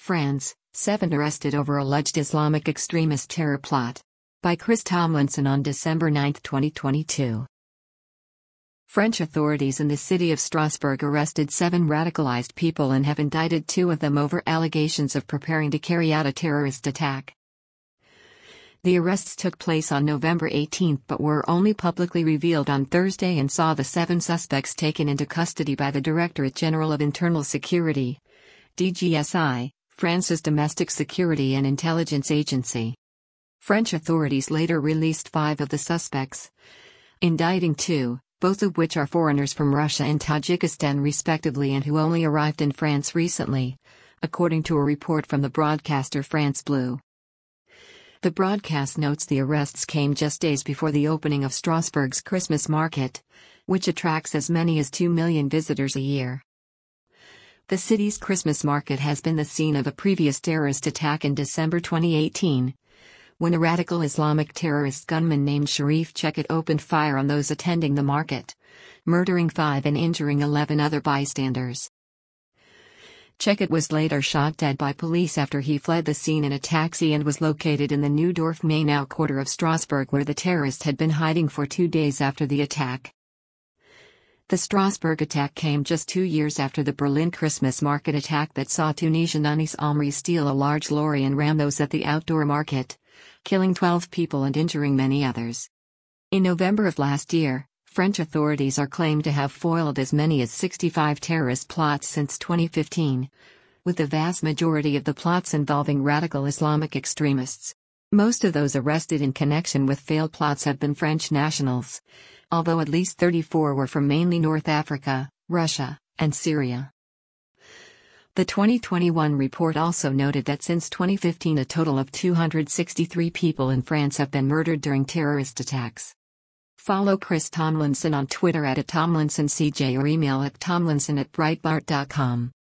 France, 7 arrested over alleged Islamic extremist terror plot. By Chris Tomlinson on December 9, 2022. French authorities in the city of Strasbourg arrested 7 radicalized people and have indicted 2 of them over allegations of preparing to carry out a terrorist attack. The arrests took place on November 18 but were only publicly revealed on Thursday and saw the 7 suspects taken into custody by the Directorate General of Internal Security, DGSI, France's domestic security and intelligence agency. French authorities later released 5 of the suspects, indicting 2, both of which are foreigners from Russia and Tajikistan respectively and who only arrived in France recently, according to a report from the broadcaster France Bleu. The broadcast notes the arrests came just days before the opening of Strasbourg's Christmas market, which attracts as many as 2 million visitors a year. The city's Christmas market has been the scene of a previous terrorist attack in December 2018, when a radical Islamic terrorist gunman named Sharif Chekhat opened fire on those attending the market, murdering 5 and injuring 11 other bystanders. Chekhat was later shot dead by police after he fled the scene in a taxi and was located in the Neudorf Mainau quarter of Strasbourg where the terrorist had been hiding for 2 days after the attack. The Strasbourg attack came just 2 years after the Berlin Christmas market attack that saw Tunisian Anis Amri steal a large lorry and ram those at the outdoor market, killing 12 people and injuring many others. In November of last year, French authorities are claimed to have foiled as many as 65 terrorist plots since 2015, with the vast majority of the plots involving radical Islamic extremists. Most of those arrested in connection with failed plots have been French nationals, although at least 34 were from mainly North Africa, Russia, and Syria. The 2021 report also noted that since 2015 a total of 263 people in France have been murdered during terrorist attacks. Follow Chris Tomlinson on Twitter @TomlinsonCJ or email at tomlinson@breitbart.com.